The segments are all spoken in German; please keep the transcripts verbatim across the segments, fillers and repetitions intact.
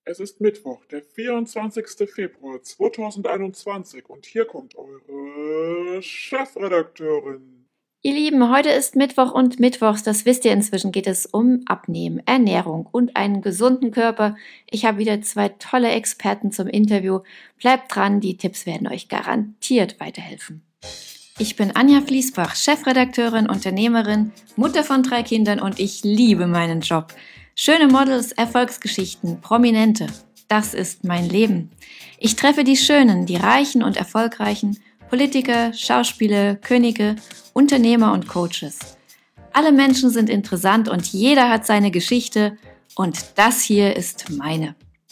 Es ist Mittwoch, der vierundzwanzigste Februar zweitausendeinundzwanzig und hier kommt eure Chefredakteurin. Ihr Lieben, heute ist Mittwoch und mittwochs, das wisst ihr inzwischen, geht es um Abnehmen, Ernährung und einen gesunden Körper. Ich habe wieder zwei tolle Experten zum Interview. Bleibt dran, die Tipps werden euch garantiert weiterhelfen. Ich bin Anja Fließbach, Chefredakteurin, Unternehmerin, Mutter von drei Kindern und ich liebe meinen Job. Schöne Models, Erfolgsgeschichten, Prominente, das ist mein Leben. Ich treffe die Schönen, die Reichen und Erfolgreichen, Politiker, Schauspieler, Könige, Unternehmer und Coaches. Alle Menschen sind interessant und jeder hat seine Geschichte und das hier ist meine.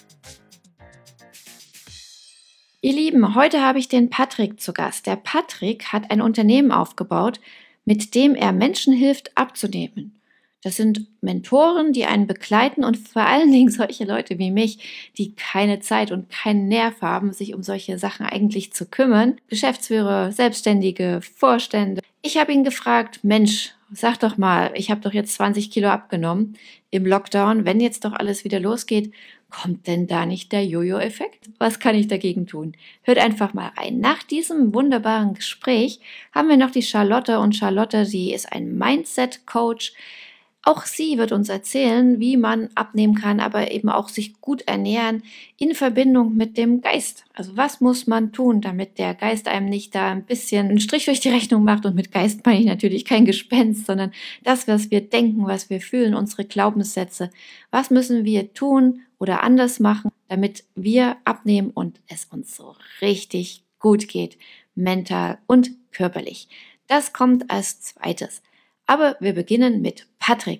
Ihr Lieben, heute habe ich den Patrick zu Gast. Der Patrick hat ein Unternehmen aufgebaut, mit dem er Menschen hilft, abzunehmen. Das sind Mentoren, die einen begleiten und vor allen Dingen solche Leute wie mich, die keine Zeit und keinen Nerv haben, sich um solche Sachen eigentlich zu kümmern. Geschäftsführer, Selbstständige, Vorstände. Ich habe ihn gefragt, Mensch, sag doch mal, ich habe doch jetzt zwanzig Kilo abgenommen im Lockdown. Wenn jetzt doch alles wieder losgeht, kommt denn da nicht der Jojo-Effekt? Was kann ich dagegen tun? Hört einfach mal rein. Nach diesem wunderbaren Gespräch haben wir noch die Charlotte und Charlotte, sie ist ein Mindset-Coach. Auch sie wird uns erzählen, wie man abnehmen kann, aber eben auch sich gut ernähren in Verbindung mit dem Geist. Also was muss man tun, damit der Geist einem nicht da ein bisschen einen Strich durch die Rechnung macht? Und mit Geist meine ich natürlich kein Gespenst, sondern das, was wir denken, was wir fühlen, unsere Glaubenssätze. Was müssen wir tun oder anders machen, damit wir abnehmen und es uns so richtig gut geht, mental und körperlich. Das kommt als zweites. Aber wir beginnen mit Patrick.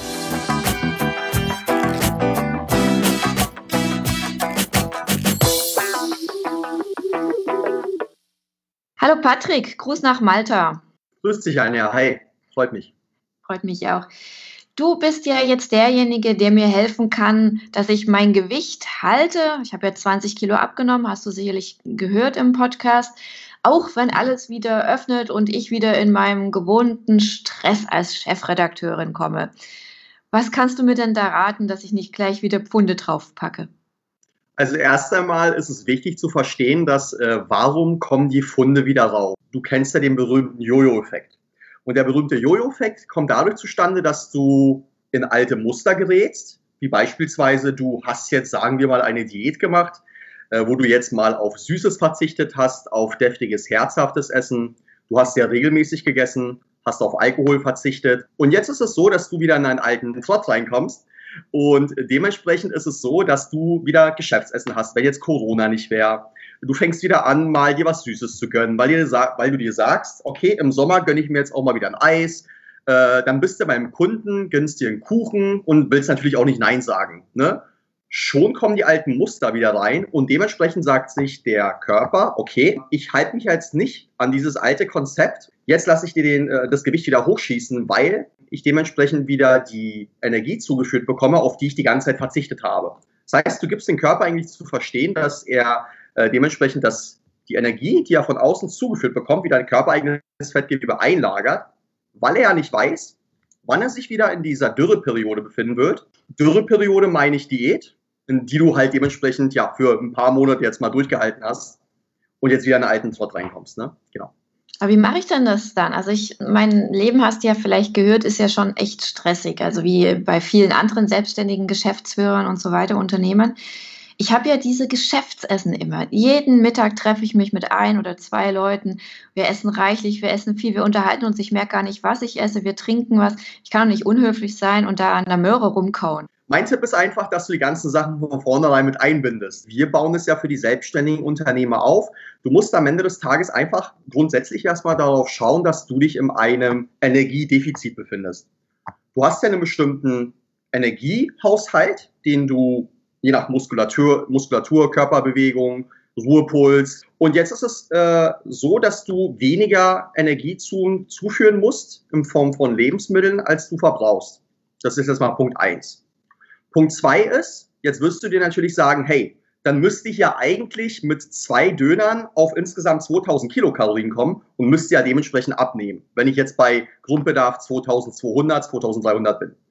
Hallo Patrick, Gruß nach Malta. Grüß dich, Anja. Hi, freut mich. Freut mich auch. Du bist ja jetzt derjenige, der mir helfen kann, dass ich mein Gewicht halte. Ich habe ja zwanzig Kilo abgenommen, hast du sicherlich gehört im Podcast. Auch wenn alles wieder öffnet und ich wieder in meinem gewohnten Stress als Chefredakteurin komme. Was kannst du mir denn da raten, dass ich nicht gleich wieder Pfunde draufpacke? Also erst einmal ist es wichtig zu verstehen, dass äh, warum kommen die Pfunde wieder raus? Du kennst ja den berühmten Jojo-Effekt. Und der berühmte Jojo-Effekt kommt dadurch zustande, dass du in alte Muster gerätst. Wie beispielsweise, du hast jetzt, sagen wir mal, eine Diät gemacht, wo du jetzt mal auf Süßes verzichtet hast, auf deftiges, herzhaftes Essen. Du hast sehr regelmäßig gegessen, hast auf Alkohol verzichtet. Und jetzt ist es so, dass du wieder in einen alten Trott reinkommst. Und dementsprechend ist es so, dass du wieder Geschäftsessen hast, wenn jetzt Corona nicht wäre. Du fängst wieder an, mal dir was Süßes zu gönnen, weil, dir, weil du dir sagst, okay, im Sommer gönne ich mir jetzt auch mal wieder ein Eis. Äh, dann bist du beim Kunden, gönnst dir einen Kuchen und willst natürlich auch nicht Nein sagen, ne? Schon kommen die alten Muster wieder rein und dementsprechend sagt sich der Körper, okay, ich halte mich jetzt nicht an dieses alte Konzept, jetzt lasse ich dir den, äh, das Gewicht wieder hochschießen, weil ich dementsprechend wieder die Energie zugeführt bekomme, auf die ich die ganze Zeit verzichtet habe. Das heißt, du gibst dem Körper eigentlich zu verstehen, dass er äh, dementsprechend das, die Energie, die er von außen zugeführt bekommt, wieder ein körpereigenes Fettgewebe einlagert, weil er ja nicht weiß, wann er sich wieder in dieser Dürreperiode befinden wird. Dürreperiode meine ich Diät, in die du halt dementsprechend ja für ein paar Monate jetzt mal durchgehalten hast und jetzt wieder in einen alten Trott reinkommst, ne? Genau. Aber wie mache ich denn das dann? Also ich, mein Leben, hast du ja vielleicht gehört, ist ja schon echt stressig, also wie bei vielen anderen selbstständigen Geschäftsführern und so weiter, Unternehmern. Ich habe ja diese Geschäftsessen immer. Jeden Mittag treffe ich mich mit ein oder zwei Leuten. Wir essen reichlich, wir essen viel, wir unterhalten uns. Ich merke gar nicht, was ich esse. Wir trinken was. Ich kann doch nicht unhöflich sein und da an der Möhre rumkauen. Mein Tipp ist einfach, dass du die ganzen Sachen von vornherein mit einbindest. Wir bauen es ja für die selbstständigen Unternehmer auf. Du musst am Ende des Tages einfach grundsätzlich erstmal darauf schauen, dass du dich in einem Energiedefizit befindest. Du hast ja einen bestimmten Energiehaushalt, den du je nach Muskulatur, Muskulatur, Körperbewegung, Ruhepuls. Und jetzt ist es äh, so, dass du weniger Energie zu, zuführen musst in Form von Lebensmitteln, als du verbrauchst. Das ist jetzt mal Punkt eins. Punkt zwei ist, jetzt wirst du dir natürlich sagen, hey, dann müsste ich ja eigentlich mit zwei Dönern auf insgesamt zweitausend Kilokalorien kommen und müsste ja dementsprechend abnehmen, wenn ich jetzt bei Grundbedarf zweitausendzweihundert, zweitausenddreihundert bin.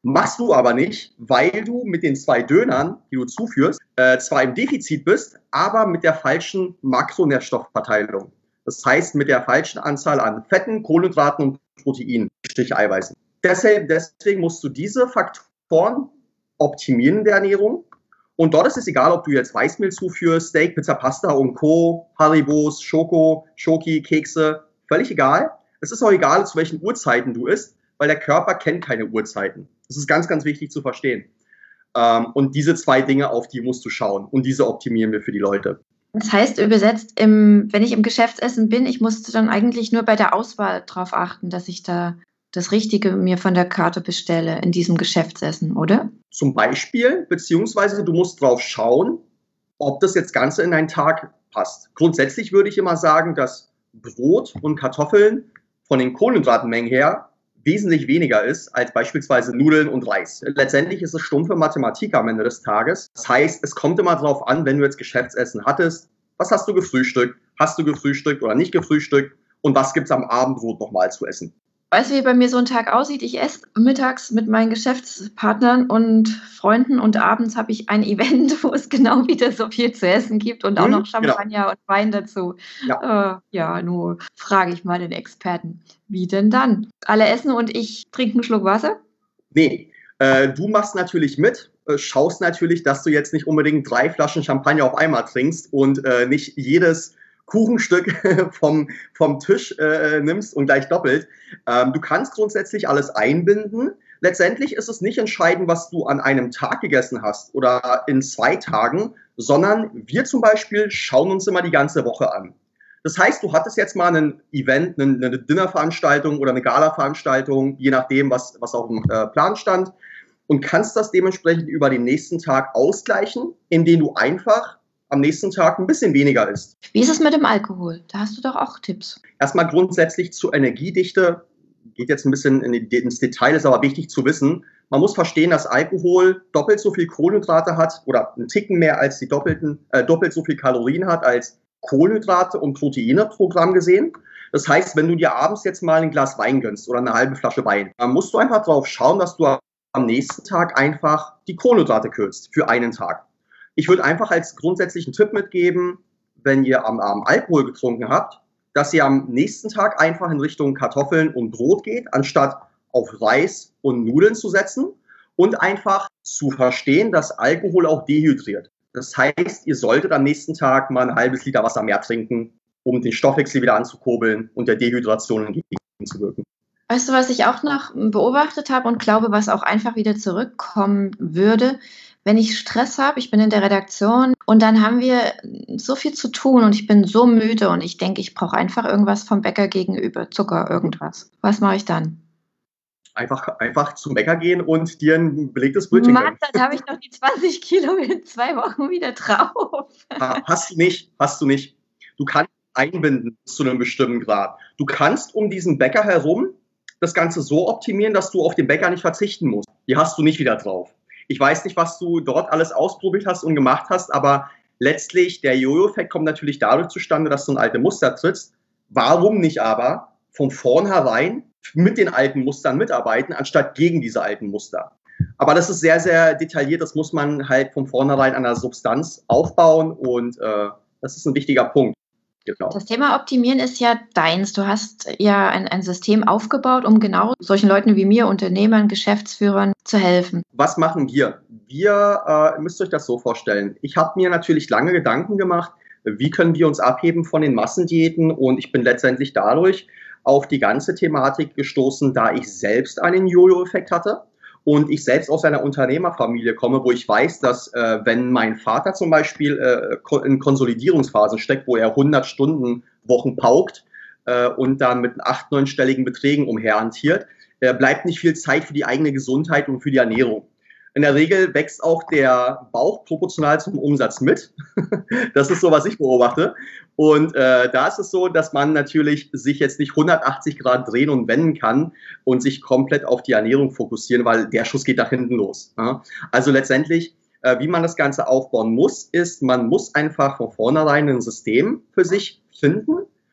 Machst du aber nicht, weil du mit den zwei Dönern, die du zuführst, äh, zwar im Defizit bist, aber mit der falschen Makronährstoffverteilung. Das heißt, mit der falschen Anzahl an Fetten, Kohlenhydraten und Proteinen, Strich Eiweißen. Deshalb, deswegen musst du diese Faktoren optimieren in der Ernährung. Und dort ist es egal, ob du jetzt Weißmehl zuführst, Steak, Pizza, Pasta und Co., Haribos, Schoko, Schoki, Kekse, völlig egal. Es ist auch egal, zu welchen Uhrzeiten du isst, weil der Körper kennt keine Uhrzeiten. Das ist ganz, ganz wichtig zu verstehen. Ähm, und diese zwei Dinge, auf die musst du schauen. Und diese optimieren wir für die Leute. Das heißt, übersetzt, im, wenn ich im Geschäftsessen bin, ich muss dann eigentlich nur bei der Auswahl darauf achten, dass ich da das Richtige mir von der Karte bestelle in diesem Geschäftsessen, oder? Zum Beispiel, beziehungsweise du musst drauf schauen, ob das jetzt Ganze in deinen Tag passt. Grundsätzlich würde ich immer sagen, dass Brot und Kartoffeln von den Kohlenhydratmengen her wesentlich weniger ist als beispielsweise Nudeln und Reis. Letztendlich ist es stumpfe Mathematik am Ende des Tages. Das heißt, es kommt immer darauf an, wenn du jetzt Geschäftsessen hattest, was hast du gefrühstückt, hast du gefrühstückt oder nicht gefrühstückt und was gibt es am Abendbrot nochmal zu essen. Weißt du, wie bei mir so ein Tag aussieht? Ich esse mittags mit meinen Geschäftspartnern und Freunden und abends habe ich ein Event, wo es genau wieder so viel zu essen gibt und auch Hm, noch Champagner genau. und Wein dazu. Ja. Äh, ja, nur frage ich mal den Experten. Wie denn dann? Alle essen und ich trinke einen Schluck Wasser? Nee, äh, du machst natürlich mit, äh, schaust natürlich, dass du jetzt nicht unbedingt drei Flaschen Champagner auf einmal trinkst und äh, nicht jedes Kuchenstück vom, vom Tisch äh, nimmst und gleich doppelt. Ähm, du kannst grundsätzlich alles einbinden. Letztendlich ist es nicht entscheidend, was du an einem Tag gegessen hast oder in zwei Tagen, sondern wir zum Beispiel schauen uns immer die ganze Woche an. Das heißt, du hattest jetzt mal ein Event, eine, eine Dinnerveranstaltung oder eine Gala-Veranstaltung, je nachdem, was, was auf dem äh, Plan stand, und kannst das dementsprechend über den nächsten Tag ausgleichen, indem du einfach am nächsten Tag ein bisschen weniger isst. Wie ist es mit dem Alkohol? Da hast du doch auch Tipps. Erstmal grundsätzlich zur Energiedichte, geht jetzt ein bisschen in die, ins Detail, ist aber wichtig zu wissen. Man muss verstehen, dass Alkohol doppelt so viel Kohlenhydrate hat oder einen Ticken mehr als die doppelten, äh, doppelt so viel Kalorien hat als Kohlenhydrate und Proteine pro Gramm gesehen. Das heißt, wenn du dir abends jetzt mal ein Glas Wein gönnst oder eine halbe Flasche Wein, dann musst du einfach drauf schauen, dass du am nächsten Tag einfach die Kohlenhydrate kürzt für einen Tag. Ich würde einfach als grundsätzlichen Tipp mitgeben, wenn ihr am Abend Alkohol getrunken habt, dass ihr am nächsten Tag einfach in Richtung Kartoffeln und Brot geht, anstatt auf Reis und Nudeln zu setzen und einfach zu verstehen, dass Alkohol auch dehydriert. Das heißt, ihr solltet am nächsten Tag mal ein halbes Liter Wasser mehr trinken, um den Stoffwechsel wieder anzukurbeln und der Dehydration entgegenzuwirken. Weißt du, was ich auch noch beobachtet habe und glaube, was auch einfach wieder zurückkommen würde? Wenn ich Stress habe, ich bin in der Redaktion und dann haben wir so viel zu tun und ich bin so müde und ich denke, ich brauche einfach irgendwas vom Bäcker gegenüber, Zucker, irgendwas. Was mache ich dann? Einfach, einfach zum Bäcker gehen und dir ein belegtes Brötchen Mann, gönnen. dann habe ich noch die zwanzig Kilo in zwei Wochen wieder drauf. Hast du nicht, hast du nicht. Du kannst einbinden zu einem bestimmten Grad. Du kannst um diesen Bäcker herum das Ganze so optimieren, dass du auf den Bäcker nicht verzichten musst. Die hast du nicht wieder drauf. Ich weiß nicht, was du dort alles ausprobiert hast und gemacht hast, aber letztlich der Jojo-Effekt kommt natürlich dadurch zustande, dass du in alte Muster trittst. Warum nicht aber von vornherein mit den alten Mustern mitarbeiten, anstatt gegen diese alten Muster? Aber das ist sehr, sehr detailliert. Das muss man halt von vornherein an der Substanz aufbauen und äh, das ist ein wichtiger Punkt. Genau. Das Thema Optimieren ist ja deins. Du hast ja ein, ein System aufgebaut, um genau solchen Leuten wie mir, Unternehmern, Geschäftsführern, zu helfen. Was machen wir? Wir, äh, müsst euch das so vorstellen. Ich habe mir natürlich lange Gedanken gemacht, wie können wir uns abheben von den Massendiäten, und ich bin letztendlich dadurch auf die ganze Thematik gestoßen, da ich selbst einen Jojo-Effekt hatte. Und ich selbst aus einer Unternehmerfamilie komme, wo ich weiß, dass äh, wenn mein Vater zum Beispiel äh, in Konsolidierungsphasen steckt, wo er hundert Stunden Wochen paukt äh, und dann mit acht-, neunstelligen Beträgen umherhantiert, äh, bleibt nicht viel Zeit für die eigene Gesundheit und für die Ernährung. In der Regel wächst auch der Bauch proportional zum Umsatz mit. Das ist so, was ich beobachte. Und äh, da ist es so, dass man natürlich sich jetzt nicht hundertachtzig Grad drehen und wenden kann und sich komplett auf die Ernährung fokussieren, weil der Schuss geht nach hinten los. Ja? Also letztendlich, äh, wie man das Ganze aufbauen muss, ist, man muss einfach von vornherein ein System für sich finden,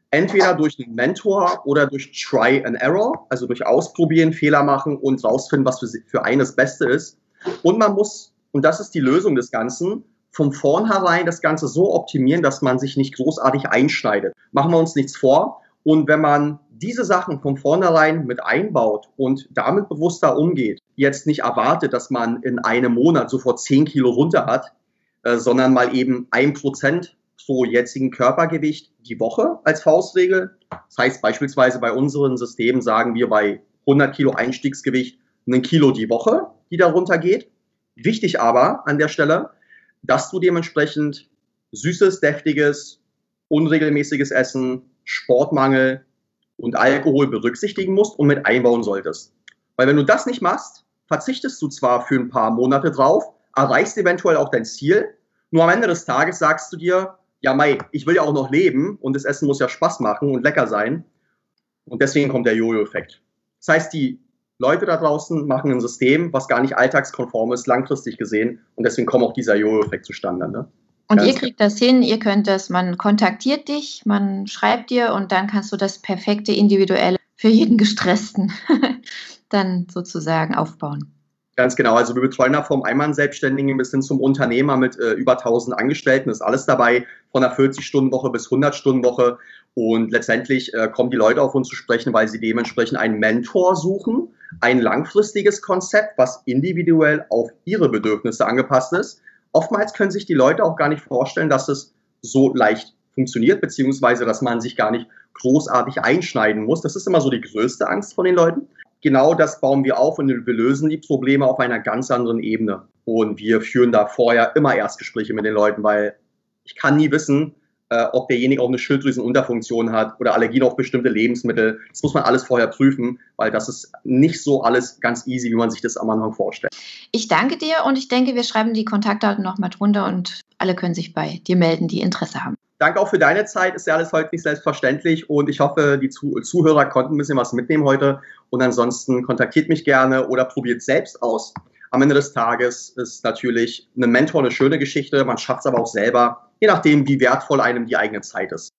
Entweder durch einen Mentor oder durch Try and Error, also durch Ausprobieren, Fehler machen und rausfinden, was für, für einen das Beste ist. Und man muss, und das ist die Lösung des Ganzen, von vornherein das Ganze so optimieren, dass man sich nicht großartig einschneidet. Machen wir uns nichts vor. Und wenn man diese Sachen von vornherein mit einbaut und damit bewusster umgeht, jetzt nicht erwartet, dass man in einem Monat sofort zehn Kilo runter hat, äh, sondern mal eben ein Prozent pro jetzigen Körpergewicht die Woche als Faustregel. Das heißt beispielsweise bei unseren Systemen sagen wir bei hundert Kilo Einstiegsgewicht ein Kilo die Woche, die da runtergeht. Wichtig aber an der Stelle, dass du dementsprechend süßes, deftiges, unregelmäßiges Essen, Sportmangel und Alkohol berücksichtigen musst und mit einbauen solltest. Weil wenn du das nicht machst, verzichtest du zwar für ein paar Monate drauf, erreichst eventuell auch dein Ziel, nur am Ende des Tages sagst du dir, ja Mai, ich will ja auch noch leben und das Essen muss ja Spaß machen und lecker sein. Und deswegen kommt der Jojo-Effekt. Das heißt, die Leute da draußen machen ein System, was gar nicht alltagskonform ist, langfristig gesehen. Und deswegen kommt auch dieser Jojo-Effekt zustande. Ne? Und ihr kriegt das hin, ihr könnt das, man kontaktiert dich, man schreibt dir und dann kannst du das perfekte Individuelle für jeden Gestressten dann sozusagen aufbauen. Ganz genau, also wir betreuen da vom Einmann-Selbstständigen bis hin zum Unternehmer mit äh, über tausend Angestellten, ist alles dabei, von einer vierzig-Stunden-Woche bis hundert-Stunden-Woche und letztendlich äh, kommen die Leute auf uns zu sprechen, weil sie dementsprechend einen Mentor suchen, ein langfristiges Konzept, was individuell auf ihre Bedürfnisse angepasst ist. Oftmals können sich die Leute auch gar nicht vorstellen, dass es so leicht funktioniert, beziehungsweise dass man sich gar nicht großartig einschneiden muss. Das ist immer so die größte Angst von den Leuten. Genau das bauen wir auf und wir lösen die Probleme auf einer ganz anderen Ebene. Und wir führen da vorher immer Erstgespräche mit den Leuten, weil ich kann nie wissen, äh, ob derjenige auch eine Schilddrüsenunterfunktion hat oder Allergien auf bestimmte Lebensmittel. Das muss man alles vorher prüfen, weil das ist nicht so alles ganz easy, wie man sich das am Anfang vorstellt. Ich danke dir und ich denke, wir schreiben die Kontaktdaten nochmal drunter und alle können sich bei dir melden, die Interesse haben. Danke auch für deine Zeit, ist ja alles heute nicht selbstverständlich und ich hoffe, die Zuhörer konnten ein bisschen was mitnehmen heute und ansonsten kontaktiert mich gerne oder probiert selbst aus. Am Ende des Tages ist natürlich ein Mentor eine schöne Geschichte, man schafft es aber auch selber, je nachdem, wie wertvoll einem die eigene Zeit ist.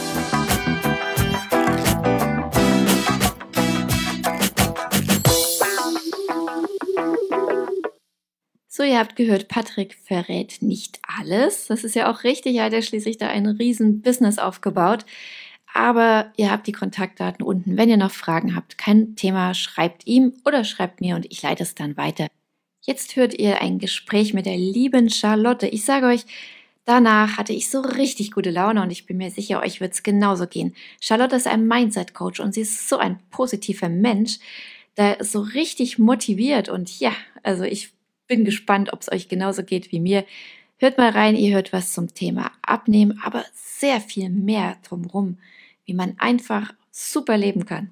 So, ihr habt gehört, Patrick verrät nicht alles. Das ist ja auch richtig, er hat ja schließlich da ein riesen Business aufgebaut. Aber ihr habt die Kontaktdaten unten. Wenn ihr noch Fragen habt, kein Thema, schreibt ihm oder schreibt mir und ich leite es dann weiter. Jetzt hört ihr ein Gespräch mit der lieben Charlotte. Ich sage euch, danach hatte ich so richtig gute Laune und ich bin mir sicher, euch wird es genauso gehen. Charlotte ist ein Mindset-Coach und sie ist so ein positiver Mensch, der ist so richtig motiviert und ja, also ich bin gespannt, ob es euch genauso geht wie mir. Hört mal rein, ihr hört was zum Thema Abnehmen, aber sehr viel mehr drumherum, wie man einfach super leben kann.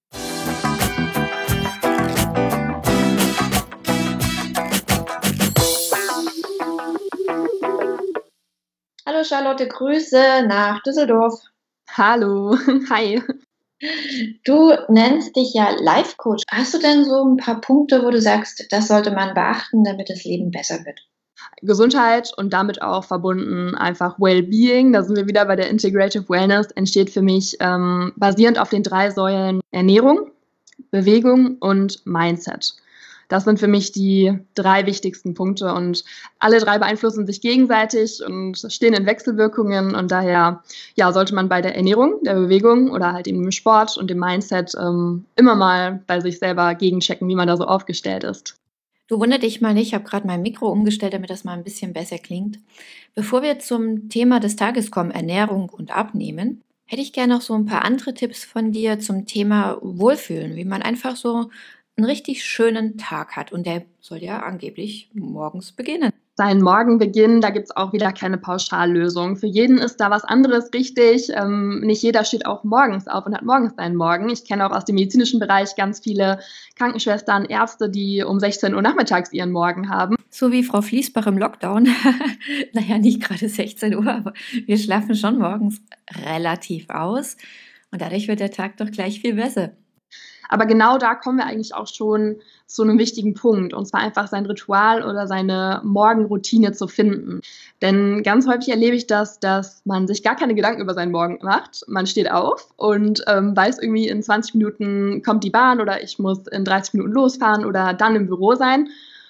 Hallo Charlotte, Grüße nach Düsseldorf. Hallo, hi. Du nennst dich ja Life Coach. Hast du denn so ein paar Punkte, wo du sagst, das sollte man beachten, damit das Leben besser wird? Gesundheit und damit auch verbunden einfach Wellbeing, da sind wir wieder bei der Integrative Wellness, entsteht für mich ähm, basierend auf den drei Säulen Ernährung, Bewegung und Mindset. Das sind für mich die drei wichtigsten Punkte und alle drei beeinflussen sich gegenseitig und stehen in Wechselwirkungen und daher ja, sollte man bei der Ernährung, der Bewegung oder halt eben dem Sport und dem Mindset ähm, immer mal bei sich selber gegenchecken, wie man da so aufgestellt ist. Du wundert dich mal nicht, ich habe gerade mein Mikro umgestellt, damit das mal ein bisschen besser klingt. Bevor wir zum Thema des Tages kommen, Ernährung und Abnehmen, hätte ich gerne noch so ein paar andere Tipps von dir zum Thema Wohlfühlen, wie man einfach so einen richtig schönen Tag hat. Und der soll ja angeblich morgens beginnen. Sein Morgenbeginn, da gibt es auch wieder keine Pauschallösung. Für jeden ist da was anderes richtig. Ähm, nicht jeder steht auch morgens auf und hat morgens seinen Morgen. Ich kenne auch aus dem medizinischen Bereich ganz viele Krankenschwestern, Ärzte, die um sechzehn Uhr nachmittags ihren Morgen haben. So wie Frau Fließbach im Lockdown. Naja, nicht gerade sechzehn Uhr, aber wir schlafen schon morgens relativ aus. Und dadurch wird der Tag doch gleich viel besser. Aber genau da kommen wir eigentlich auch schon zu einem wichtigen Punkt, und zwar einfach sein Ritual oder seine Morgenroutine zu finden. Denn ganz häufig erlebe ich das, dass man sich gar keine Gedanken über seinen Morgen macht. Man steht auf und ähm, weiß irgendwie, in zwanzig Minuten kommt die Bahn oder ich muss in dreißig Minuten losfahren oder dann im Büro sein.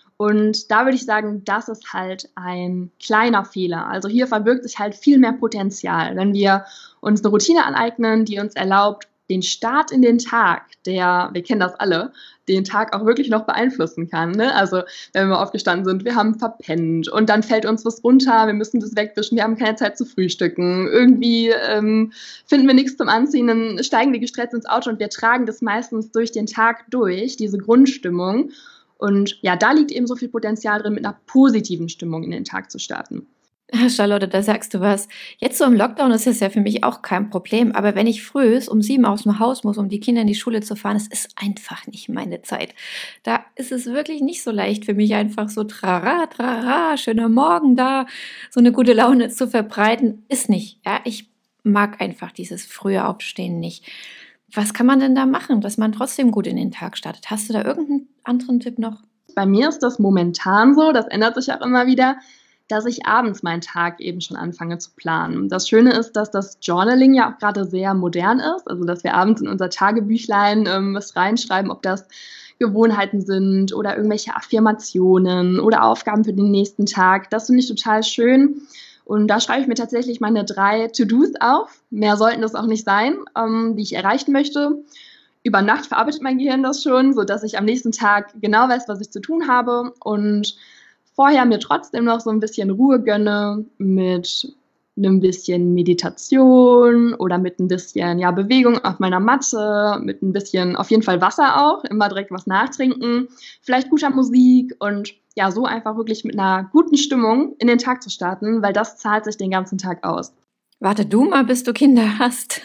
Und da würde ich sagen, das ist halt ein kleiner Fehler. Also hier verbirgt sich halt viel mehr Potenzial, wenn wir uns eine Routine aneignen, die uns erlaubt, den Start in den Tag, der, wir kennen das alle, den Tag auch wirklich noch beeinflussen kann. Ne? Also wenn wir aufgestanden sind, wir haben verpennt und dann fällt uns was runter, wir müssen das wegwischen, wir haben keine Zeit zu frühstücken, irgendwie ähm, finden wir nichts zum Anziehen, dann steigen wir gestresst ins Auto und wir tragen das meistens durch den Tag durch, diese Grundstimmung. Und ja, da liegt eben so viel Potenzial drin, mit einer positiven Stimmung in den Tag zu starten. Charlotte, da sagst du was. Jetzt so im Lockdown ist das ja für mich auch kein Problem, aber wenn ich früh um sieben aus dem Haus muss, um die Kinder in die Schule zu fahren, es ist einfach nicht meine Zeit. Da ist es wirklich nicht so leicht für mich, einfach so trara, trara, schöner Morgen da, so eine gute Laune zu verbreiten, ist nicht. Ja, ich mag einfach dieses frühe Aufstehen nicht. Was kann man denn da machen, dass man trotzdem gut in den Tag startet? Hast du da irgendeinen anderen Tipp noch? Bei mir ist das momentan so, das ändert sich auch immer wieder, dass ich abends meinen Tag eben schon anfange zu planen. Das Schöne ist, dass das Journaling ja auch gerade sehr modern ist, also dass wir abends in unser Tagebüchlein ähm, was reinschreiben, ob das Gewohnheiten sind oder irgendwelche Affirmationen oder Aufgaben für den nächsten Tag. Das finde ich total schön. Und da schreibe ich mir tatsächlich meine drei To-Dos auf. Mehr sollten das auch nicht sein, ähm, die ich erreichen möchte. Über Nacht verarbeitet mein Gehirn das schon, sodass ich am nächsten Tag genau weiß, was ich zu tun habe und vorher mir trotzdem noch so ein bisschen Ruhe gönne mit einem bisschen Meditation oder mit ein bisschen ja, Bewegung auf meiner Matte, mit ein bisschen auf jeden Fall Wasser auch, immer direkt was nachtrinken, vielleicht guter Musik und ja, so einfach wirklich mit einer guten Stimmung in den Tag zu starten, weil das zahlt sich den ganzen Tag aus. Warte du mal, bis du Kinder hast.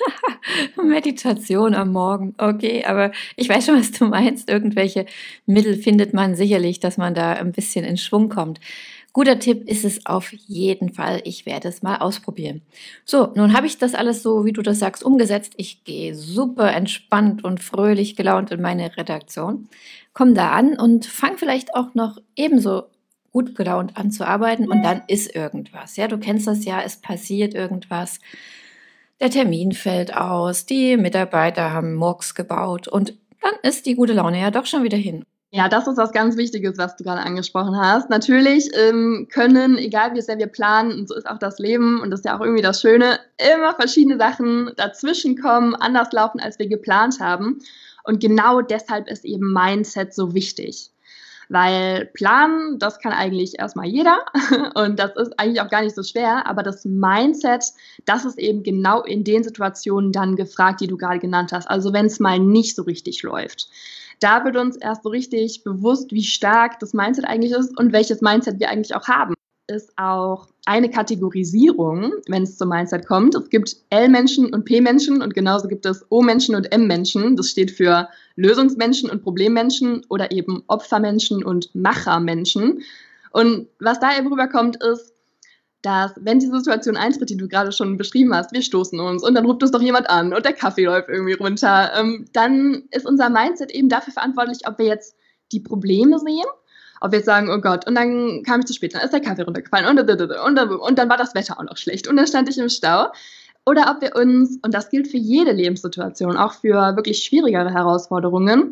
Meditation am Morgen, okay, aber ich weiß schon, was du meinst. Irgendwelche Mittel findet man sicherlich, dass man da ein bisschen in Schwung kommt. Guter Tipp ist es auf jeden Fall. Ich werde es mal ausprobieren. So, nun habe ich das alles so, wie du das sagst, umgesetzt. Ich gehe super entspannt und fröhlich gelaunt in meine Redaktion, komme da an und fange vielleicht auch noch ebenso gut gelaunt an zu arbeiten und dann ist irgendwas. Ja, du kennst das ja, es passiert irgendwas. Der Termin fällt aus, die Mitarbeiter haben Murks gebaut und dann ist die gute Laune ja doch schon wieder hin. Ja, das ist was ganz Wichtiges, was du gerade angesprochen hast. Natürlich ähm, können, egal wie sehr wir planen, und so ist auch das Leben und das ist ja auch irgendwie das Schöne, immer verschiedene Sachen dazwischen kommen, anders laufen, als wir geplant haben. Und genau deshalb ist eben Mindset so wichtig. Weil planen, das kann eigentlich erstmal jeder und das ist eigentlich auch gar nicht so schwer, aber das Mindset, das ist eben genau in den Situationen dann gefragt, die du gerade genannt hast. Also wenn es mal nicht so richtig läuft. Da wird uns erst so richtig bewusst, wie stark das Mindset eigentlich ist und welches Mindset wir eigentlich auch haben. Ist auch eine Kategorisierung, wenn es zum Mindset kommt. Es gibt L-Menschen und P-Menschen und genauso gibt es O-Menschen und M-Menschen. Das steht für Lösungsmenschen und Problemmenschen oder eben Opfermenschen und Machermenschen. Und was da eben rüberkommt, ist, dass wenn die Situation eintritt, die du gerade schon beschrieben hast, wir stoßen uns und dann ruft uns doch jemand an und der Kaffee läuft irgendwie runter, ähm, dann ist unser Mindset eben dafür verantwortlich, ob wir jetzt die Probleme sehen, ob wir jetzt sagen, oh Gott, und dann kam ich zu spät, dann ist der Kaffee runtergefallen und, und, und, und dann war das Wetter auch noch schlecht und dann stand ich im Stau. Oder ob wir uns, und das gilt für jede Lebenssituation, auch für wirklich schwierigere Herausforderungen,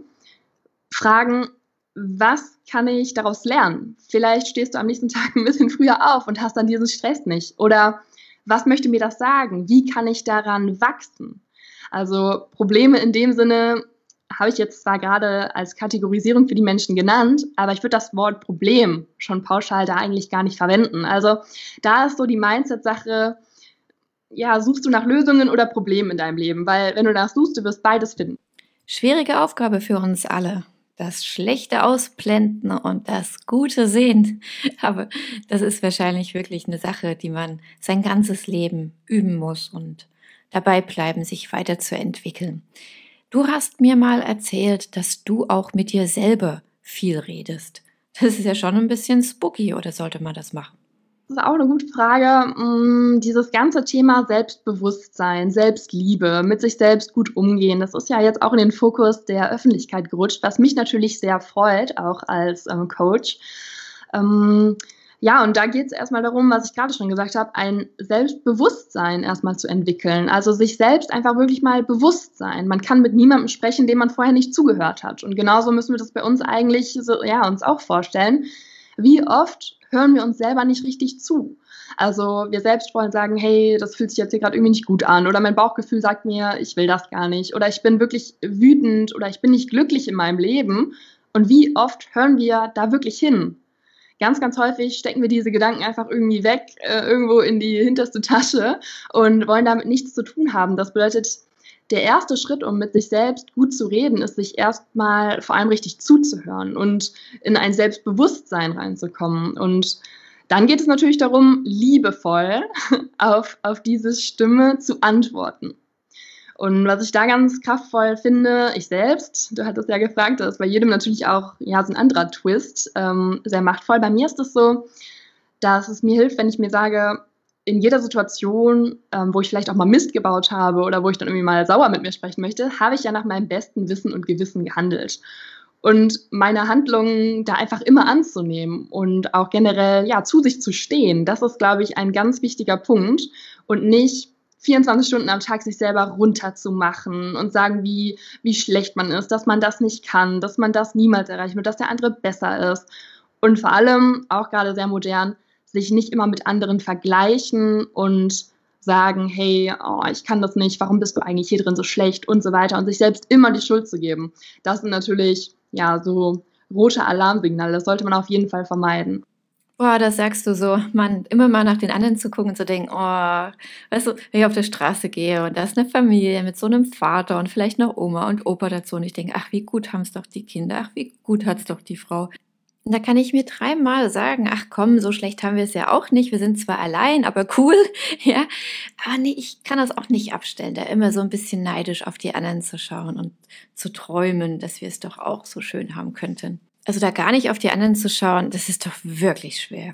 fragen, was kann ich daraus lernen? Vielleicht stehst du am nächsten Tag ein bisschen früher auf und hast dann diesen Stress nicht. Oder was möchte mir das sagen? Wie kann ich daran wachsen? Also Probleme in dem Sinne habe ich jetzt zwar gerade als Kategorisierung für die Menschen genannt, aber ich würde das Wort Problem schon pauschal da eigentlich gar nicht verwenden. Also da ist so die Mindset-Sache, ja, suchst du nach Lösungen oder Problemen in deinem Leben? Weil wenn du danach suchst, du wirst beides finden. Schwierige Aufgabe für uns alle. Das Schlechte ausblenden und das Gute sehen. Aber das ist wahrscheinlich wirklich eine Sache, die man sein ganzes Leben üben muss und dabei bleiben, sich weiterzuentwickeln. Du hast mir mal erzählt, dass du auch mit dir selber viel redest. Das ist ja schon ein bisschen spooky, oder sollte man das machen? Das ist auch eine gute Frage. Hm, dieses ganze Thema Selbstbewusstsein, Selbstliebe, mit sich selbst gut umgehen, das ist ja jetzt auch in den Fokus der Öffentlichkeit gerutscht, was mich natürlich sehr freut, auch als ähm, Coach. Ähm, ja, und da geht es erstmal darum, was ich gerade schon gesagt habe, ein Selbstbewusstsein erstmal zu entwickeln. Also sich selbst einfach wirklich mal bewusst sein. Man kann mit niemandem sprechen, dem man vorher nicht zugehört hat. Und genauso müssen wir das bei uns eigentlich so, ja, uns auch vorstellen. Wie oft hören wir uns selber nicht richtig zu? Also wir selbst wollen sagen, hey, das fühlt sich jetzt hier gerade irgendwie nicht gut an, oder mein Bauchgefühl sagt mir, ich will das gar nicht, oder ich bin wirklich wütend oder ich bin nicht glücklich in meinem Leben. Und wie oft hören wir da wirklich hin? Ganz, ganz häufig stecken wir diese Gedanken einfach irgendwie weg, äh, irgendwo in die hinterste Tasche und wollen damit nichts zu tun haben. Das bedeutet, der erste Schritt, um mit sich selbst gut zu reden, ist, sich erstmal vor allem richtig zuzuhören und in ein Selbstbewusstsein reinzukommen. Und dann geht es natürlich darum, liebevoll auf, auf diese Stimme zu antworten. Und was ich da ganz kraftvoll finde, ich selbst, du hattest ja gefragt, das ist bei jedem natürlich auch ja, so ein anderer Twist, ähm, sehr machtvoll. Bei mir ist es so, dass es mir hilft, wenn ich mir sage, in jeder Situation, ähm, wo ich vielleicht auch mal Mist gebaut habe oder wo ich dann irgendwie mal sauer mit mir sprechen möchte, habe ich ja nach meinem besten Wissen und Gewissen gehandelt. Und meine Handlungen da einfach immer anzunehmen und auch generell ja, zu sich zu stehen, das ist, glaube ich, ein ganz wichtiger Punkt und nicht vierundzwanzig Stunden am Tag sich selber runterzumachen und sagen, wie, wie schlecht man ist, dass man das nicht kann, dass man das niemals erreichen wird, dass der andere besser ist. Und vor allem, auch gerade sehr modern, sich nicht immer mit anderen vergleichen und sagen, hey, oh, ich kann das nicht, warum bist du eigentlich hier drin so schlecht und so weiter und sich selbst immer die Schuld zu geben. Das sind natürlich ja so rote Alarmsignale, das sollte man auf jeden Fall vermeiden. Boah, das sagst du so, man, immer mal nach den anderen zu gucken und zu denken, oh, weißt du, wenn ich auf der Straße gehe und da ist eine Familie mit so einem Vater und vielleicht noch Oma und Opa dazu und ich denke, ach, wie gut haben es doch die Kinder, ach, wie gut hat es doch die Frau. Und da kann ich mir dreimal sagen, ach komm, so schlecht haben wir es ja auch nicht, wir sind zwar allein, aber cool, ja, aber nee, ich kann das auch nicht abstellen, da immer so ein bisschen neidisch auf die anderen zu schauen und zu träumen, dass wir es doch auch so schön haben könnten. Also da gar nicht auf die anderen zu schauen, das ist doch wirklich schwer.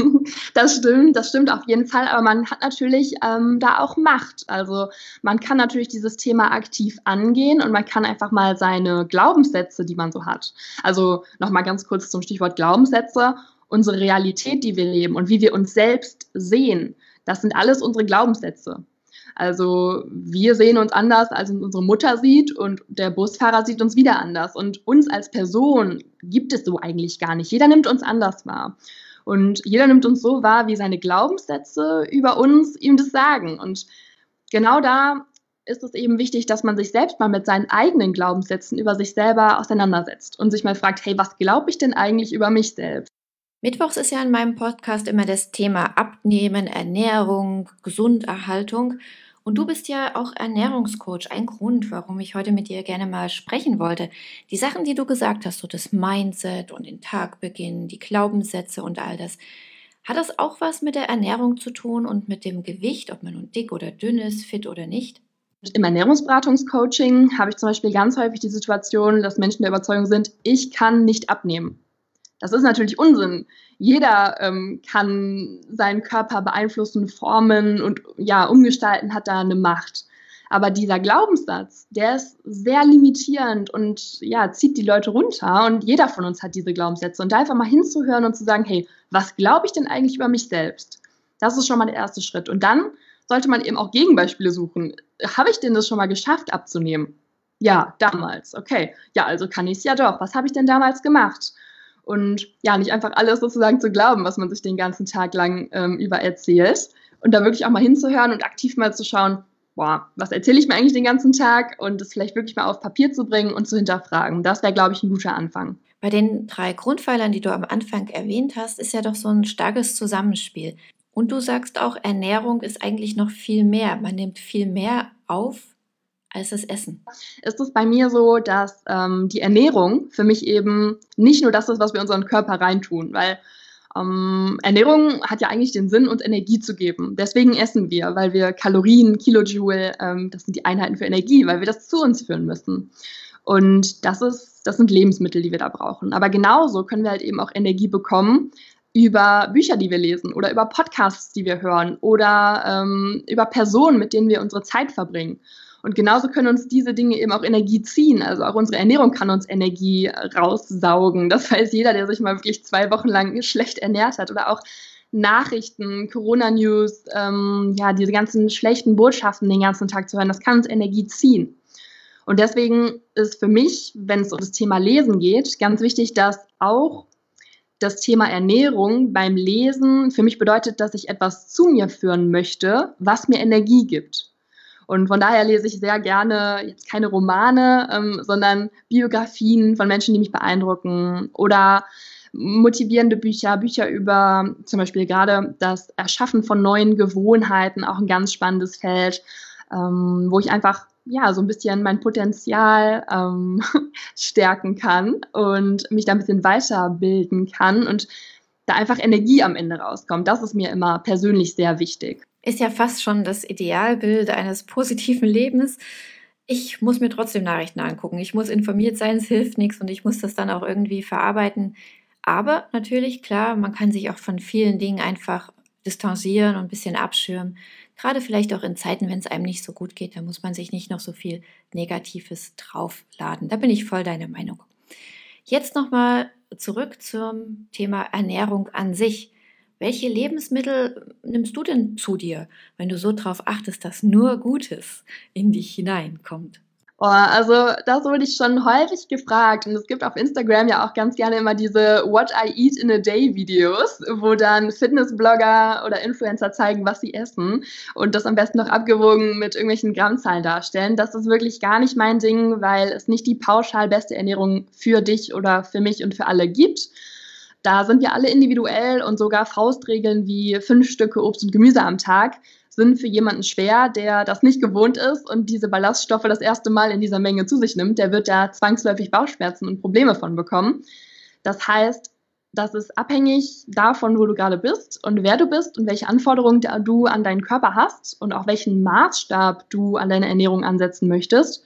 Das stimmt, das stimmt auf jeden Fall, aber man hat natürlich ähm, da auch Macht. Also man kann natürlich dieses Thema aktiv angehen und man kann einfach mal seine Glaubenssätze, die man so hat. Also nochmal ganz kurz zum Stichwort Glaubenssätze. Unsere Realität, die wir leben und wie wir uns selbst sehen, das sind alles unsere Glaubenssätze. Also wir sehen uns anders, als uns unsere Mutter sieht und der Busfahrer sieht uns wieder anders. Und uns als Person gibt es so eigentlich gar nicht. Jeder nimmt uns anders wahr. Und jeder nimmt uns so wahr, wie seine Glaubenssätze über uns ihm das sagen. Und genau da ist es eben wichtig, dass man sich selbst mal mit seinen eigenen Glaubenssätzen über sich selber auseinandersetzt und sich mal fragt, hey, was glaube ich denn eigentlich über mich selbst? Mittwochs ist ja in meinem Podcast immer das Thema Abnehmen, Ernährung, Gesunderhaltung. Und du bist ja auch Ernährungscoach. Ein Grund, warum ich heute mit dir gerne mal sprechen wollte. Die Sachen, die du gesagt hast, so das Mindset und den Tagbeginn, die Glaubenssätze und all das. Hat das auch was mit der Ernährung zu tun und mit dem Gewicht, ob man nun dick oder dünn ist, fit oder nicht? Im Ernährungsberatungscoaching habe ich zum Beispiel ganz häufig die Situation, dass Menschen der Überzeugung sind, ich kann nicht abnehmen. Das ist natürlich Unsinn. Jeder ähm, kann seinen Körper beeinflussen, formen und ja, umgestalten, hat da eine Macht. Aber dieser Glaubenssatz, der ist sehr limitierend und ja, zieht die Leute runter. Und jeder von uns hat diese Glaubenssätze. Und da einfach mal hinzuhören und zu sagen, hey, was glaube ich denn eigentlich über mich selbst? Das ist schon mal der erste Schritt. Und dann sollte man eben auch Gegenbeispiele suchen. Habe ich denn das schon mal geschafft abzunehmen? Ja, damals. Okay, ja, also kann ich es ja doch. Was habe ich denn damals gemacht? Und ja, nicht einfach alles sozusagen zu glauben, was man sich den ganzen Tag lang ähm, über erzählt. Und da wirklich auch mal hinzuhören und aktiv mal zu schauen, boah, was erzähle ich mir eigentlich den ganzen Tag? Und das vielleicht wirklich mal auf Papier zu bringen und zu hinterfragen. Das wäre, glaube ich, ein guter Anfang. Bei den drei Grundpfeilern, die du am Anfang erwähnt hast, ist ja doch so ein starkes Zusammenspiel. Und du sagst auch, Ernährung ist eigentlich noch viel mehr. Man nimmt viel mehr auf als das Essen. Ist es bei mir so, dass ähm, die Ernährung für mich eben nicht nur das ist, was wir in unseren Körper reintun, weil ähm, Ernährung hat ja eigentlich den Sinn, uns Energie zu geben. Deswegen essen wir, weil wir Kalorien, Kilojoule, ähm, das sind die Einheiten für Energie, weil wir das zu uns führen müssen. Und das ist, das sind Lebensmittel, die wir da brauchen. Aber genauso können wir halt eben auch Energie bekommen über Bücher, die wir lesen oder über Podcasts, die wir hören oder ähm, über Personen, mit denen wir unsere Zeit verbringen. Und genauso können uns diese Dinge eben auch Energie ziehen. Also auch unsere Ernährung kann uns Energie raussaugen. Das weiß jeder, der sich mal wirklich zwei Wochen lang schlecht ernährt hat. Oder auch Nachrichten, Corona-News, ähm, ja, diese ganzen schlechten Botschaften den ganzen Tag zu hören, das kann uns Energie ziehen. Und deswegen ist für mich, wenn es um das Thema Lesen geht, ganz wichtig, dass auch das Thema Ernährung beim Lesen für mich bedeutet, dass ich etwas zu mir führen möchte, was mir Energie gibt. Und von daher lese ich sehr gerne jetzt keine Romane, ähm, sondern Biografien von Menschen, die mich beeindrucken oder motivierende Bücher, Bücher über zum Beispiel gerade das Erschaffen von neuen Gewohnheiten, auch ein ganz spannendes Feld, ähm, wo ich einfach ja so ein bisschen mein Potenzial ähm, stärken kann und mich da ein bisschen weiterbilden kann und da einfach Energie am Ende rauskommt. Das ist mir immer persönlich sehr wichtig. Ist ja fast schon das Idealbild eines positiven Lebens. Ich muss mir trotzdem Nachrichten angucken. Ich muss informiert sein, es hilft nichts und ich muss das dann auch irgendwie verarbeiten. Aber natürlich, klar, man kann sich auch von vielen Dingen einfach distanzieren und ein bisschen abschirmen. Gerade vielleicht auch in Zeiten, wenn es einem nicht so gut geht, da muss man sich nicht noch so viel Negatives draufladen. Da bin ich voll deiner Meinung. Jetzt nochmal zurück zum Thema Ernährung an sich. Welche Lebensmittel nimmst du denn zu dir, wenn du so darauf achtest, dass nur Gutes in dich hineinkommt? Oh, also das wurde ich schon häufig gefragt und es gibt auf Instagram ja auch ganz gerne immer diese What I Eat in a Day Videos, wo dann Fitnessblogger oder Influencer zeigen, was sie essen und das am besten noch abgewogen mit irgendwelchen Grammzahlen darstellen. Das ist wirklich gar nicht mein Ding, weil es nicht die pauschal beste Ernährung für dich oder für mich und für alle gibt. Da sind wir alle individuell und sogar Faustregeln wie fünf Stücke Obst und Gemüse am Tag sind für jemanden schwer, der das nicht gewohnt ist und diese Ballaststoffe das erste Mal in dieser Menge zu sich nimmt. Der wird da zwangsläufig Bauchschmerzen und Probleme von bekommen. Das heißt, das ist abhängig davon, wo du gerade bist und wer du bist und welche Anforderungen du an deinen Körper hast und auch welchen Maßstab du an deine Ernährung ansetzen möchtest.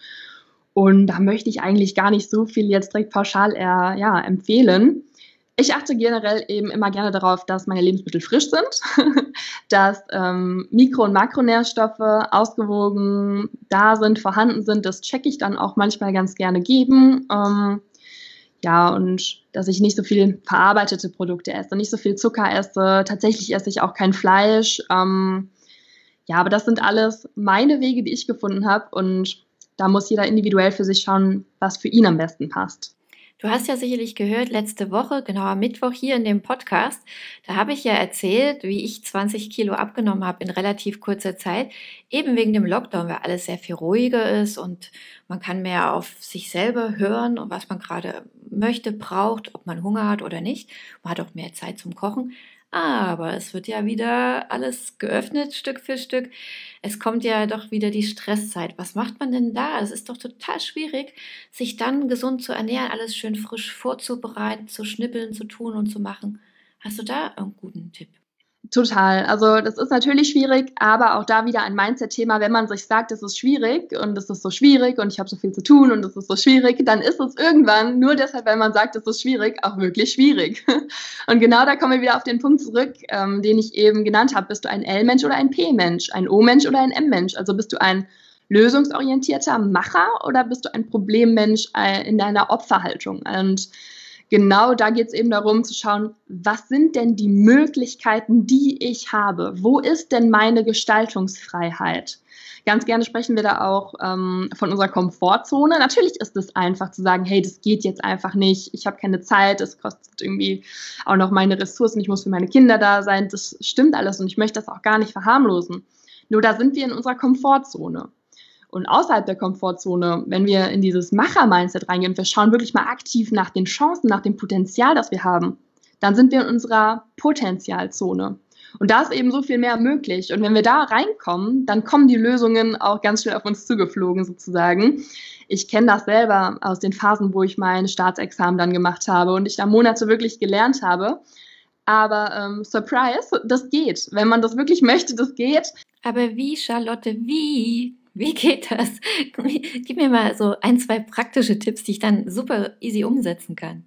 Und da möchte ich eigentlich gar nicht so viel jetzt direkt pauschal eher, ja, empfehlen. Ich achte generell eben immer gerne darauf, dass meine Lebensmittel frisch sind, dass ähm, Mikro- und Makronährstoffe ausgewogen da sind, vorhanden sind. Das checke ich dann auch manchmal ganz gerne geben. Ähm, ja, und dass ich nicht so viel verarbeitete Produkte esse, nicht so viel Zucker esse. Tatsächlich esse ich auch kein Fleisch. Ähm, ja, aber das sind alles meine Wege, die ich gefunden habe. Und da muss jeder individuell für sich schauen, was für ihn am besten passt. Du hast ja sicherlich gehört, letzte Woche, genau am Mittwoch hier in dem Podcast, da habe ich ja erzählt, wie ich zwanzig Kilo abgenommen habe in relativ kurzer Zeit, eben wegen dem Lockdown, weil alles sehr viel ruhiger ist und man kann mehr auf sich selber hören und was man gerade möchte, braucht, ob man Hunger hat oder nicht. Man hat auch mehr Zeit zum Kochen. Aber es wird ja wieder alles geöffnet, Stück für Stück. Es kommt ja doch wieder die Stresszeit. Was macht man denn da? Es ist doch total schwierig, sich dann gesund zu ernähren, alles schön frisch vorzubereiten, zu schnippeln, zu tun und zu machen. Hast du da einen guten Tipp? Total. Also das ist natürlich schwierig, aber auch da wieder ein Mindset-Thema. Wenn man sich sagt, es ist schwierig und es ist so schwierig und ich habe so viel zu tun und es ist so schwierig, dann ist es irgendwann, nur deshalb, weil man sagt, es ist schwierig, auch wirklich schwierig. Und genau da kommen wir wieder auf den Punkt zurück, ähm, den ich eben genannt habe. Bist du ein L-Mensch oder ein P-Mensch, ein O-Mensch oder ein M-Mensch? Also bist du ein lösungsorientierter Macher oder bist du ein Problemmensch äh, in deiner Opferhaltung? Und genau da geht es eben darum zu schauen, was sind denn die Möglichkeiten, die ich habe? Wo ist denn meine Gestaltungsfreiheit? Ganz gerne sprechen wir da auch ähm, von unserer Komfortzone. Natürlich ist es einfach zu sagen, hey, das geht jetzt einfach nicht, ich habe keine Zeit, das kostet irgendwie auch noch meine Ressourcen, ich muss für meine Kinder da sein. Das stimmt alles und ich möchte das auch gar nicht verharmlosen. Nur da sind wir in unserer Komfortzone. Und außerhalb der Komfortzone, wenn wir in dieses Macher-Mindset reingehen und wir schauen wirklich mal aktiv nach den Chancen, nach dem Potenzial, das wir haben, dann sind wir in unserer Potenzialzone. Und da ist eben so viel mehr möglich. Und wenn wir da reinkommen, dann kommen die Lösungen auch ganz schnell auf uns zugeflogen sozusagen. Ich kenne das selber aus den Phasen, wo ich mein Staatsexamen dann gemacht habe und ich da Monate wirklich gelernt habe. Aber ähm, Surprise, das geht. Wenn man das wirklich möchte, das geht. Aber wie, Charlotte, wie? Wie geht das? Gib mir mal so ein, zwei praktische Tipps, die ich dann super easy umsetzen kann.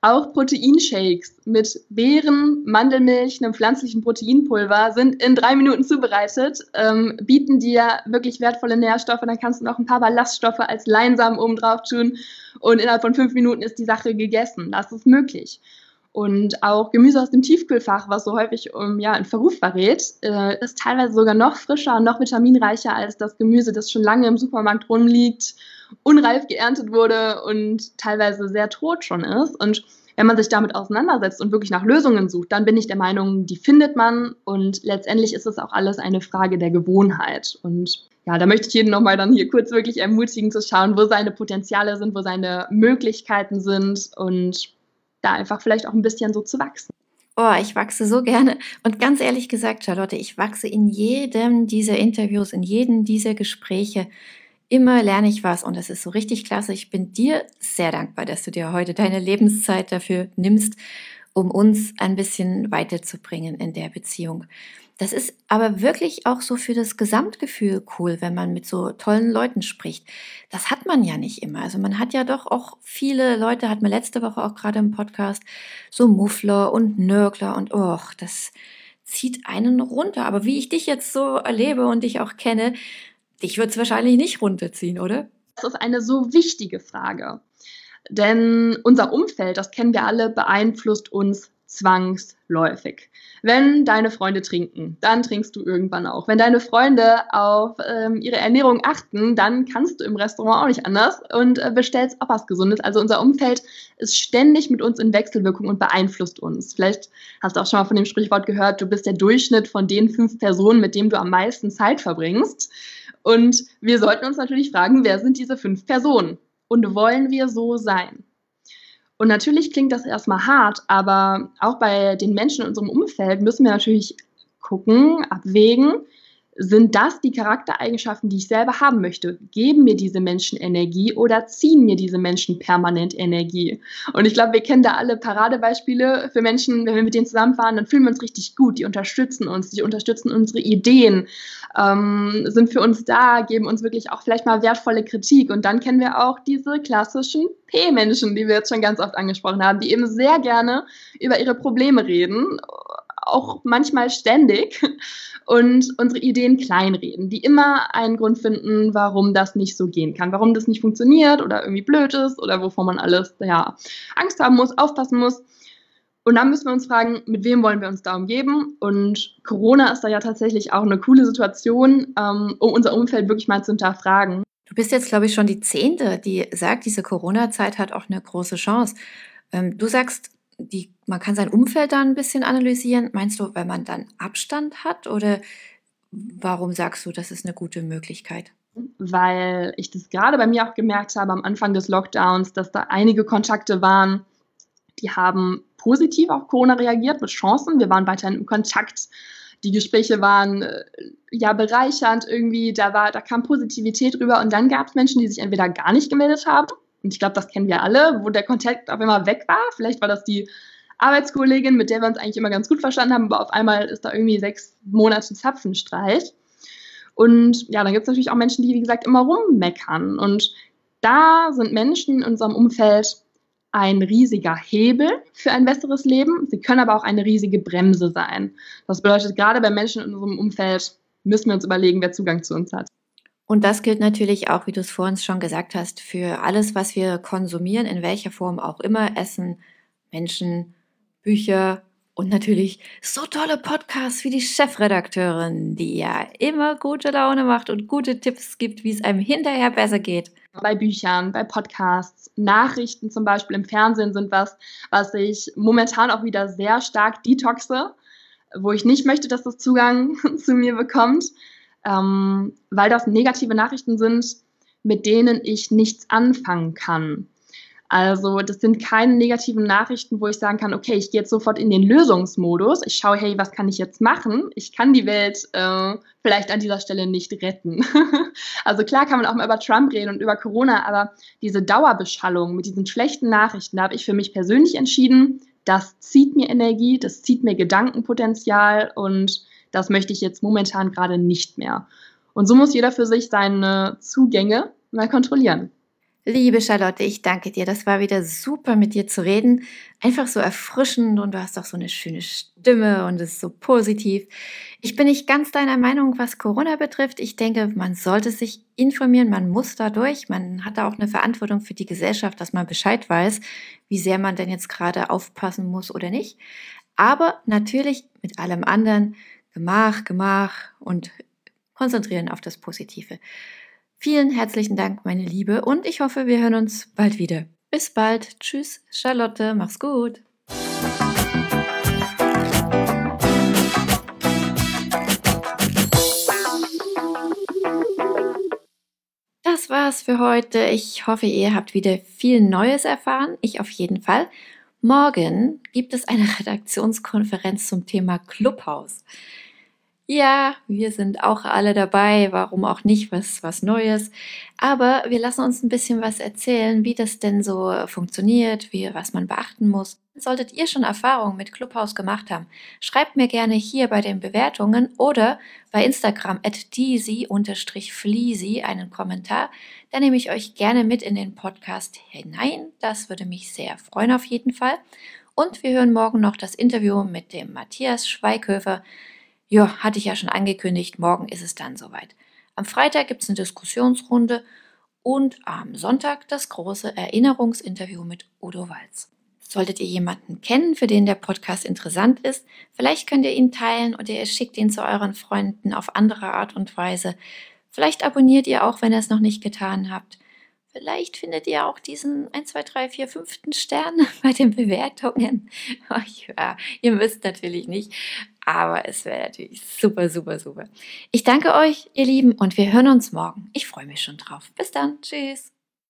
Auch Proteinshakes mit Beeren, Mandelmilch, einem pflanzlichen Proteinpulver sind in drei Minuten zubereitet, ähm, bieten dir wirklich wertvolle Nährstoffe. Dann kannst du noch ein paar Ballaststoffe als Leinsamen oben drauf tun und innerhalb von fünf Minuten ist die Sache gegessen. Das ist möglich. Und auch Gemüse aus dem Tiefkühlfach, was so häufig um, ja, in Verruf verrät, äh, ist teilweise sogar noch frischer und noch vitaminreicher als das Gemüse, das schon lange im Supermarkt rumliegt, unreif geerntet wurde und teilweise sehr tot schon ist. Und wenn man sich damit auseinandersetzt und wirklich nach Lösungen sucht, dann bin ich der Meinung, die findet man. Und letztendlich ist es auch alles eine Frage der Gewohnheit. Und ja, da möchte ich jeden nochmal dann hier kurz wirklich ermutigen zu schauen, wo seine Potenziale sind, wo seine Möglichkeiten sind und da einfach vielleicht auch ein bisschen so zu wachsen. Oh, ich wachse so gerne. Und ganz ehrlich gesagt, Charlotte, ich wachse in jedem dieser Interviews, in jedem dieser Gespräche. Immer lerne ich was und das ist so richtig klasse. Ich bin dir sehr dankbar, dass du dir heute deine Lebenszeit dafür nimmst, um uns ein bisschen weiterzubringen in der Beziehung. Das ist aber wirklich auch so für das Gesamtgefühl cool, wenn man mit so tollen Leuten spricht. Das hat man ja nicht immer. Also man hat ja doch auch viele Leute, hat man letzte Woche auch gerade im Podcast, so Muffler und Nörgler und oh, das zieht einen runter. Aber wie ich dich jetzt so erlebe und dich auch kenne, dich wird es wahrscheinlich nicht runterziehen, oder? Das ist eine so wichtige Frage. Denn unser Umfeld, das kennen wir alle, beeinflusst uns zwangsläufig. Wenn deine Freunde trinken, dann trinkst du irgendwann auch. Wenn deine Freunde auf ähm, ihre Ernährung achten, dann kannst du im Restaurant auch nicht anders und äh, bestellst auch was Gesundes. Also unser Umfeld ist ständig mit uns in Wechselwirkung und beeinflusst uns. Vielleicht hast du auch schon mal von dem Sprichwort gehört, du bist der Durchschnitt von den fünf Personen, mit denen du am meisten Zeit verbringst. Und wir sollten uns natürlich fragen, wer sind diese fünf Personen? Und wollen wir so sein? Und natürlich klingt das erstmal hart, aber auch bei den Menschen in unserem Umfeld müssen wir natürlich gucken, abwägen, sind das die Charaktereigenschaften, die ich selber haben möchte? Geben mir diese Menschen Energie oder ziehen mir diese Menschen permanent Energie? Und ich glaube, wir kennen da alle Paradebeispiele für Menschen, wenn wir mit denen zusammenfahren, dann fühlen wir uns richtig gut. Die unterstützen uns, die unterstützen unsere Ideen, ähm, sind für uns da, geben uns wirklich auch vielleicht mal wertvolle Kritik. Und dann kennen wir auch diese klassischen P-Menschen, die wir jetzt schon ganz oft angesprochen haben, die eben sehr gerne über ihre Probleme reden, auch manchmal ständig und unsere Ideen kleinreden, die immer einen Grund finden, warum das nicht so gehen kann, warum das nicht funktioniert oder irgendwie blöd ist oder wovon man alles ja, Angst haben muss, aufpassen muss. Und dann müssen wir uns fragen, mit wem wollen wir uns da umgeben? Und Corona ist da ja tatsächlich auch eine coole Situation, um unser Umfeld wirklich mal zu hinterfragen. Du bist jetzt, glaube ich, schon die Zehnte, die sagt, diese Corona-Zeit hat auch eine große Chance. Du sagst, die, man kann sein Umfeld da ein bisschen analysieren. Meinst du, weil man dann Abstand hat oder warum sagst du, das ist eine gute Möglichkeit? Weil ich das gerade bei mir auch gemerkt habe am Anfang des Lockdowns, dass da einige Kontakte waren, die haben positiv auf Corona reagiert mit Chancen. Wir waren weiterhin im Kontakt. Die Gespräche waren äh, ja bereichernd irgendwie, da, war, da kam Positivität rüber und dann gab es Menschen, die sich entweder gar nicht gemeldet haben. Und ich glaube, das kennen wir alle, wo der Kontakt auf einmal weg war. Vielleicht war das die Arbeitskollegin, mit der wir uns eigentlich immer ganz gut verstanden haben, aber auf einmal ist da irgendwie sechs Monate Zapfenstreich. Und ja, dann gibt es natürlich auch Menschen, die, wie gesagt, immer rummeckern. Und da sind Menschen in unserem Umfeld ein riesiger Hebel für ein besseres Leben. Sie können aber auch eine riesige Bremse sein. Das bedeutet, gerade bei Menschen in unserem Umfeld müssen wir uns überlegen, wer Zugang zu uns hat. Und das gilt natürlich auch, wie du es vorhin schon gesagt hast, für alles, was wir konsumieren, in welcher Form auch immer, Essen, Menschen, Bücher und natürlich so tolle Podcasts wie die Chefredakteurin, die ja immer gute Laune macht und gute Tipps gibt, wie es einem hinterher besser geht. Bei Büchern, bei Podcasts, Nachrichten zum Beispiel im Fernsehen sind was, was ich momentan auch wieder sehr stark detoxe, wo ich nicht möchte, dass das Zugang zu mir bekommt. Ähm, weil das negative Nachrichten sind, mit denen ich nichts anfangen kann. Also das sind keine negativen Nachrichten, wo ich sagen kann, okay, ich gehe jetzt sofort in den Lösungsmodus. Ich schaue, hey, was kann ich jetzt machen? Ich kann die Welt äh, vielleicht an dieser Stelle nicht retten. Also klar kann man auch mal über Trump reden und über Corona, aber diese Dauerbeschallung mit diesen schlechten Nachrichten, da habe ich für mich persönlich entschieden, das zieht mir Energie, das zieht mir Gedankenpotenzial und das möchte ich jetzt momentan gerade nicht mehr. Und so muss jeder für sich seine Zugänge mal kontrollieren. Liebe Charlotte, ich danke dir. Das war wieder super, mit dir zu reden. Einfach so erfrischend und du hast auch so eine schöne Stimme und es ist so positiv. Ich bin nicht ganz deiner Meinung, was Corona betrifft. Ich denke, man sollte sich informieren, man muss da durch. Man hat da auch eine Verantwortung für die Gesellschaft, dass man Bescheid weiß, wie sehr man denn jetzt gerade aufpassen muss oder nicht. Aber natürlich mit allem anderen Gemach, Gemach und konzentrieren auf das Positive. Vielen herzlichen Dank, meine Liebe, und ich hoffe, wir hören uns bald wieder. Bis bald. Tschüss, Charlotte. Mach's gut. Das war's für heute. Ich hoffe, ihr habt wieder viel Neues erfahren. Ich auf jeden Fall. Morgen gibt es eine Redaktionskonferenz zum Thema Clubhouse. Ja, wir sind auch alle dabei, warum auch nicht, was, was Neues. Aber wir lassen uns ein bisschen was erzählen, wie das denn so funktioniert, wie, was man beachten muss. Solltet ihr schon Erfahrungen mit Clubhouse gemacht haben, schreibt mir gerne hier bei den Bewertungen oder bei Instagram at deasy fleasy einen Kommentar. Da nehme ich euch gerne mit in den Podcast hinein. Das würde mich sehr freuen auf jeden Fall. Und wir hören morgen noch das Interview mit dem Matthias Schweighöfer. Ja, hatte ich ja schon angekündigt, morgen ist es dann soweit. Am Freitag gibt es eine Diskussionsrunde und am Sonntag das große Erinnerungsinterview mit Udo Walz. Solltet ihr jemanden kennen, für den der Podcast interessant ist, vielleicht könnt ihr ihn teilen oder ihr schickt ihn zu euren Freunden auf andere Art und Weise. Vielleicht abonniert ihr auch, wenn ihr es noch nicht getan habt. Vielleicht findet ihr auch diesen eins, zwei, drei, vier, fünften Stern bei den Bewertungen. Ja, ihr müsst natürlich nicht, aber es wäre natürlich super, super, super. Ich danke euch, ihr Lieben, und wir hören uns morgen. Ich freue mich schon drauf. Bis dann. Tschüss.